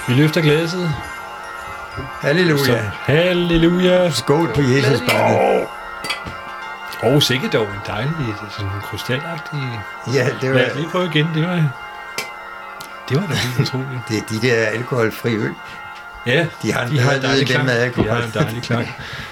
Vi løfter glasset. Halleluja. Så, halleluja. Skål på Jesus barnet. Sikkert dog en dejlig, sådan krystalagtig... Ja, det var... Lad os lige prøve igen. Det var da helt utroligt. Det er de der alkoholfri øl. Ja, de har en dejlig klang. De har en dejlig klang.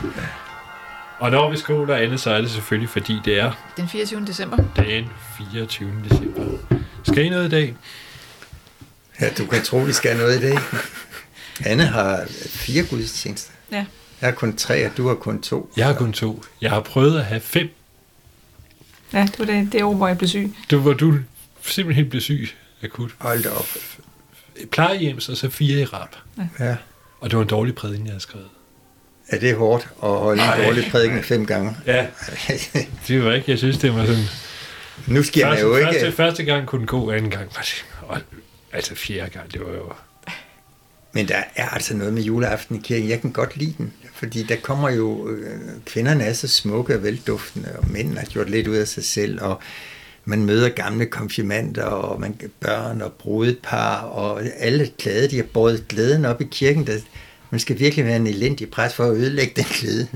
Og når vi skåler andet, så er det selvfølgelig, fordi det er... Den 24. december. Den 24. december. Skal I noget i dag? Ja, du kan tro, vi skal noget i dag. Anne har 4 gudstjenester. Ja. Jeg har kun 3, og du har kun 2. Jeg har kun 2. Jeg har prøvet at have 5. Ja, det var det år, hvor jeg blev syg. Hvor du simpelthen blev syg akut. Hold da op. Plejehjems, og så 4 i rap. Ja. Og det var en dårlig prædiken, jeg havde skrevet. Ja, det er hårdt at holde en dårlig prædiken 5 gange. Ja, det var ikke. Jeg synes, det var sådan... Nu sker man jo ikke... Første gang kunne den gå, anden gang var det... Altså 4. gang, det var jo... Men der er altså noget med juleaften i kirken. Jeg kan godt lide den, fordi der kommer jo... Kvinderne er så smukke og velduftende, og mændene har gjort lidt ud af sig selv, og man møder gamle konfirmander, og børn og brudepar, og alle glade, de har båret glæden op i kirken. Man skal virkelig være en elendig præst for at ødelægge den glæde.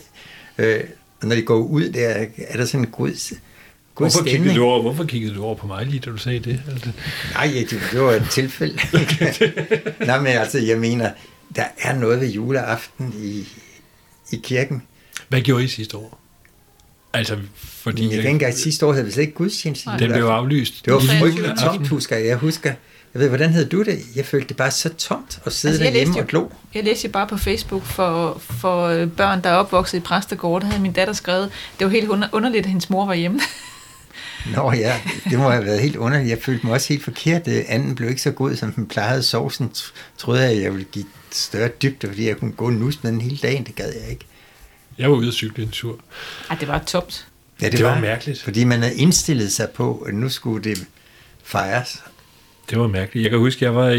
Og når de går ud, er der sådan en god stemning. Hvorfor kiggede du over på mig lige, da du sagde det? Altså. Nej, det var et tilfælde. Nej, men altså, jeg mener, der er noget ved juleaften i kirken. Hvad gjorde I sidste år? Altså, fordi... Jeg kan ikke engang sidste år havde vi slet ikke gudstjeneste. Den blev aflyst. Det var frygteligt tomt, husker jeg. Jeg ved, hvordan havde du det? Jeg følte det bare så tomt at sidde derhjemme og glo. Jeg læste bare på Facebook for børn, der er opvokset i præstegård. Der havde min datter skrevet, det var helt underligt, at hendes mor var hjemme. Nå ja, det må have været helt underligt. Jeg følte mig også helt forkert. Anden blev ikke så god, som den plejede. Sovsen troede jeg, at jeg ville give større dybde, fordi jeg kunne gå nus med den hele dagen. Det gad jeg ikke. Jeg var ude at cykle en tur. Ej, det var tomt. Ja, det var mærkeligt. Fordi man havde indstillet sig på, at nu skulle det fejres. Det var mærkeligt. Jeg kan huske, at jeg var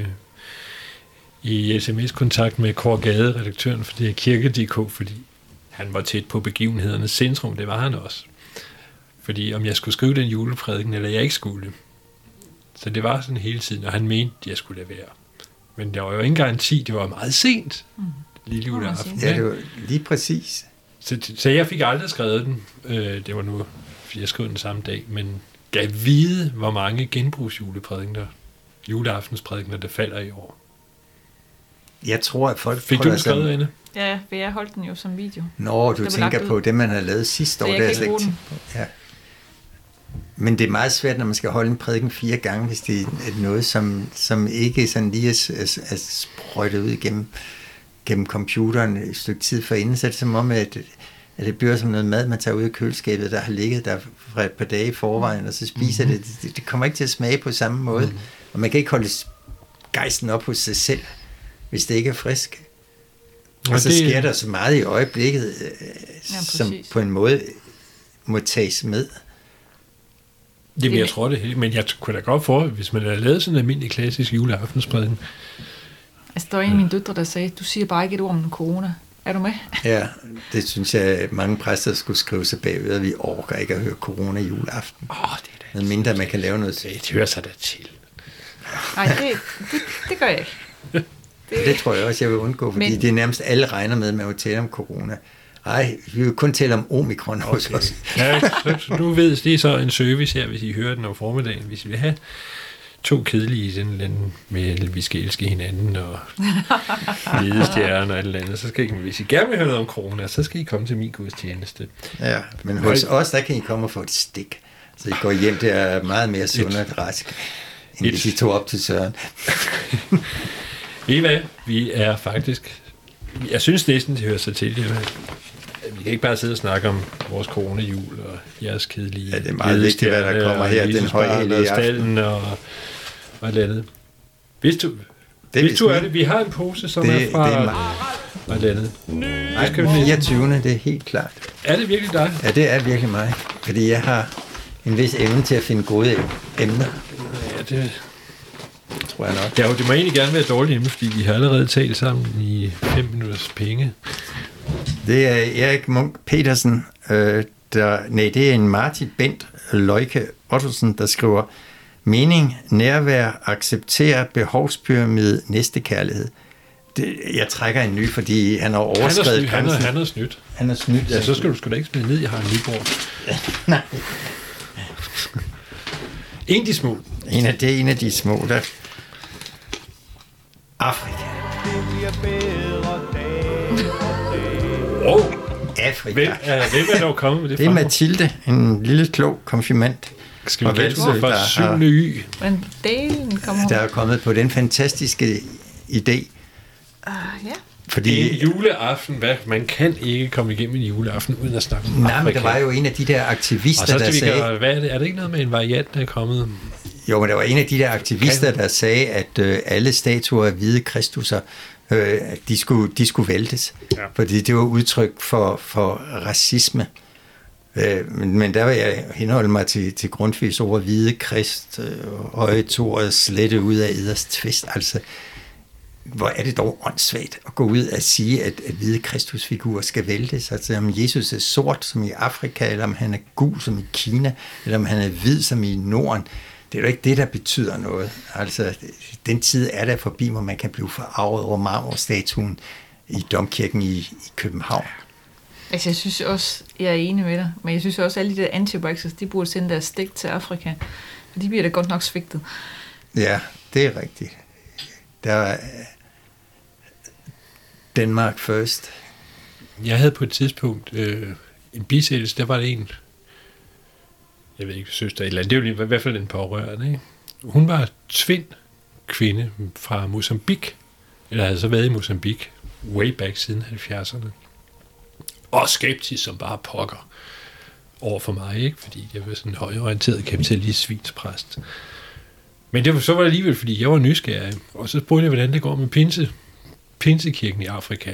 i sms-kontakt med Kåre Gade, redaktøren for det her Kirke.dk, fordi han var tæt på begivenhedernes centrum. Det var han også. Fordi om jeg skulle skrive den juleprædiken, eller jeg ikke skulle. Så det var sådan hele tiden, og han mente, at jeg skulle lade være. Men der var jo ikke garanti, det var meget sent. Lille juleaften. Ja, det var lige præcis. Så jeg fik aldrig skrevet den. Det var nu, jeg skrev den samme dag, men gav vide, hvor mange genbrugsjuleprædikener, juleaftensprædikener, der falder i år. Jeg tror, at folk... Fik du den skrevet, Anne? Ja, for jeg holdt den jo som video. Nå, du tænker på det, man har lavet sidste år. Jeg kan ikke bruge den. Ja. Men det er meget svært, når man skal holde en prædiken 4 gange, hvis det er noget, som ikke sådan lige er sprøjtet ud gennem computeren et stykke tid forinden. Så er det som om, at det bliver som noget mad, man tager ud af køleskabet, der har ligget der fra et par dage i forvejen, og så spiser det. Det kommer ikke til at smage på samme måde. Og man kan ikke holde gejsten op hos sig selv, hvis det ikke er frisk. Og så sker der så meget i øjeblikket, som på en måde må tages med. Jamen, jeg tror det, men jeg kunne da godt for, hvis man havde lavet sådan en almindelig klassisk juleaftensprædiken. Altså, der var en af mine døtre, der sagde, du siger bare ikke et ord om corona. Er du med? Ja, det synes jeg, at mange præster skulle skrive sig bagved, at vi orker ikke at høre corona juleaften. Det er noget mindre, man kan lave noget. Det hører sig da til. Nej, det gør jeg ikke. Det tror jeg også, jeg vil undgå, fordi det er nærmest alle regner med, at man vil tale om corona. Ej, vi vil kun tale om omikron også. Okay. Ja, så du ved, det er så en service her, hvis I hører den om formiddagen. Hvis I vil have 2 kedelige i sådan en med, vi skal elske hinanden og ledestjerner og et eller andet, så skal I, hvis I gerne vil høre noget om corona, så skal I komme til min gudstjeneste. Ja, men hos os, der kan I komme og få et stik. Så I går hjem, det er meget mere sund og rask, end hvis I tog op til Søren. Ved I hvad? Vi er faktisk... Jeg synes næsten, det hører sig til. Vi kan ikke bare sidde og snakke om vores coronajul og jeres kedelige... Ja, det er meget vigtigt, hvad der kommer her. Den højhellige aften. Og et eller andet. Hvis du er det, vi har en pose, som er fra... Det er mig. Og et eller andet. Nej, 24. det er helt klart. Er det virkelig dig? Ja, det er virkelig mig. Fordi jeg har en vis evne til at finde gode emner. Ja, det... tror jeg nok. Ja, det må egentlig gerne være dårligt emne, fordi vi har allerede talt sammen i 5 minutters penge. Det er Erik Munk Petersen, det er en Martin Bent Løjke Ottosen, der skriver, Mening, nærvær, acceptere, behovspyramide, næstekærlighed. Jeg trækker en ny, fordi han har overskredet grænsen. Han er snydt. Han er snydt. Ja, så skal du sgu da ikke smide ned, jeg har en Nyborg. Nej. En af de små. En af de små, der... Afrika. Afrika. Hvem er dog kommet med det? Det er Mathilde, en lille klog konfirmand. Skal vi gætte fra 7. Y? Men delen kommer der er kommet på den fantastiske idé. Ja. Fordi en juleaften, man kan ikke komme igennem en juleaften uden at snakke om nej, men der var jo en af de der aktivister, der sagde... Hvad er det? Er det ikke noget med en variant, der er kommet? Jo, men der var en af de der aktivister, der sagde, at alle statuer af hvide Kristusser, de skulle væltes. Ja. Fordi det var udtryk for racisme. Men der vil jeg henholde mig til Grundtvigs ord, hvide Krist, høje toret, slette ud af eders tvist. Altså, hvor er det dog åndssvagt at gå ud og sige, at hvide Kristusfigurer skal væltes. Altså om Jesus er sort som i Afrika, eller om han er gul som i Kina, eller om han er hvid som i Norden. Det er jo ikke det, der betyder noget. Altså, den tid er der forbi, hvor man kan blive forarvet over marmorstatuen i Domkirken i København. Altså, jeg synes også, jeg er enig med dig, men jeg synes også, at alle de der anti-vaxxers, de burde sende deres stik til Afrika, for de bliver da godt nok svigtet. Ja, det er rigtigt. Der var Denmark first. Jeg havde på et tidspunkt en bisættelse, der var det en, jeg ved ikke, søster eller andet, det var i hvert fald en pårørende, ikke? Hun var tvind kvinde fra Mozambique, eller havde så været i Mozambique, way back siden 70'erne. Og skeptisk som bare pokker over for mig, ikke? Fordi jeg var sådan en højorienteret kapitalist svinspræst. Men så var det alligevel, fordi jeg var nysgerrig, og så spurgte jeg, hvordan det går med Pinsekirken i Afrika.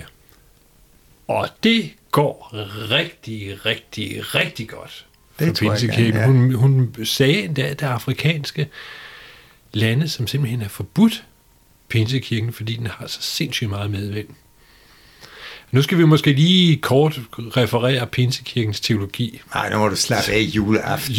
Og det går rigtig, rigtig, rigtig godt for Pinsekirken. Ja. Hun sagde endda, at der er afrikanske lande, som simpelthen har forbudt Pinsekirken, fordi den har så sindssygt meget medvind. Nu skal vi måske lige kort referere Pinsekirkens teologi. Nej, nu må du slappe af juleaften.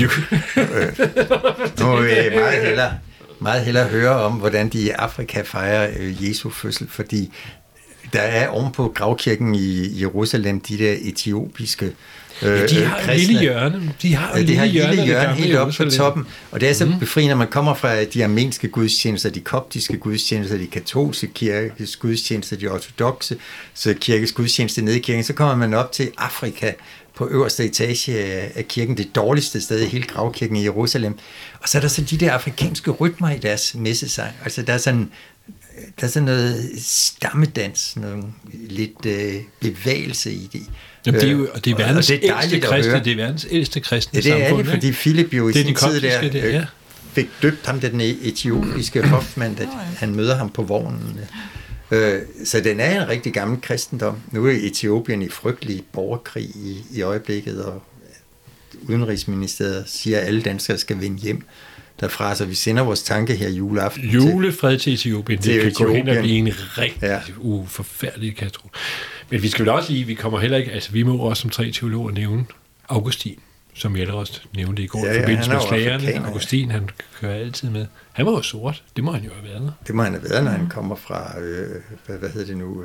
Nu må vi meget hellere høre om, hvordan de i Afrika fejrer Jesu fødsel, fordi der er ovenpå gravkirken i Jerusalem de der etiopiske de har en lille hjørne. De har en lille hjørne helt oppe på toppen. Og det er så befriende, når man kommer fra de armenske gudstjenester, de koptiske gudstjenester, de katolske kirkes gudstjenester, de ortodokse kirkes gudstjenester nede i kirken, så kommer man op til Afrika på øverste etage af kirken, det dårligste sted i hele gravkirken i Jerusalem. Og så er der så de der afrikanske rytmer i deres messesang. Altså der er sådan noget stammedans, noget lidt bevægelse i det. Jamen, det er verdens ældste kristne, det er verdens ældste kristne samfund. Ja, det er det, fordi Philip jo i sin tid der fik døbt ham, den etiopiske hofmand, at han møder ham på vognen. Så den er en rigtig gammel kristendom. Nu er Etiopien i frygtelig borgerkrig i øjeblikket, og Udenrigsministeriet siger, at alle danskere skal vende hjem derfra, så vi sender vores tanke her juleaften. Julefred til Etiopien. Det kan gå hen og blive en rigtig forfærdelig katastrofe. Men vi skal vel også lige, vi kommer heller ikke, altså vi må også som 3 teologer nævne Augustin, som jeg også nævnte i går, i forbindelse med slagerne. Augustin, han kører altid med. Han var jo sort, det må han jo have været. Det må han have været, når han kommer fra, hvad hedder det nu,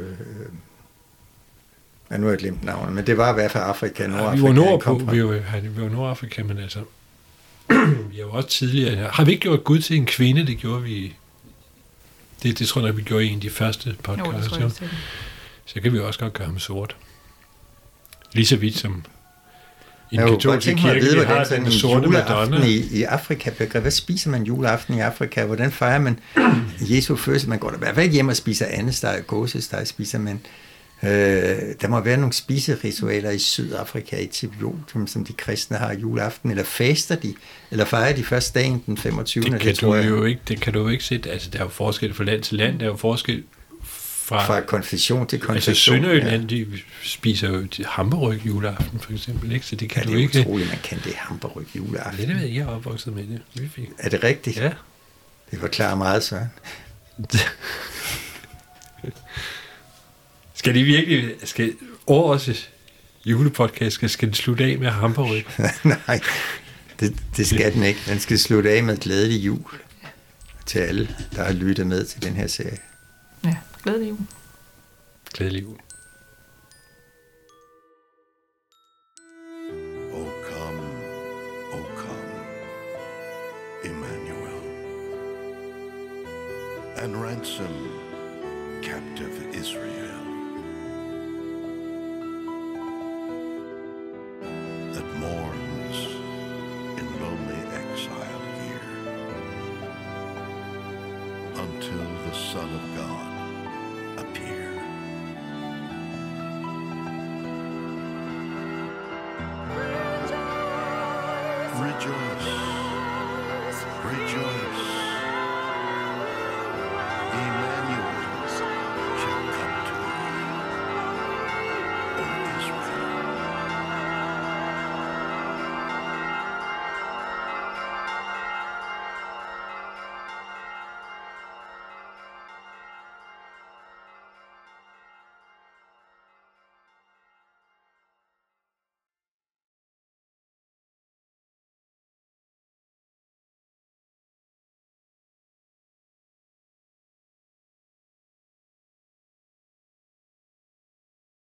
nu har jeg glemt navnet, men det var i hvert fald Afrika, Nordafrika. Vi var Nordafrika, men altså, vi har jo også tidligere, har vi ikke gjort Gud til en kvinde, det gjorde vi, det tror jeg, vi gjorde i en af de første podcasts. Jo, så kan vi også godt gøre ham sort. Lige så vidt som en katolsk kirke, vi har den sorte Madonna. I Afrika, hvad spiser man juleaften i Afrika? Hvordan fejrer man Jesu fødsel? Man går da i hvert fald ikke hjem og spiser andesteg, gåsesteg spiser man. Der må være nogle spiseritualer i Sydafrika, i Etiopien, som de kristne har juleaften, eller faster de, eller fejrer de først dagen den 25. Det kan du jo ikke se. Altså, der er jo forskel fra land til land, der er jo forskel fra konfession til konfession. Altså Sønderjylland, de spiser jo hamburg juleaften, for eksempel, ikke? Så det kan du ikke. Det er utroligt, man kan det hamburg juleaften. Det ved jeg er opvokset med det. Er det rigtigt? Ja. Det forklarer meget, Søren. Skal det virkelig, årets julepodcast, skal det slutte af med hamburg? Nej, Det skal den ikke. Den skal slutte af med glædelig jul til alle, der har lyttet med til den her serie. Ja, glædelig jul. Glædelig jul. O come, Emmanuel, and ransom captive Israel, that mourns in lonely exile here, until the Son of God appear. Rejoice.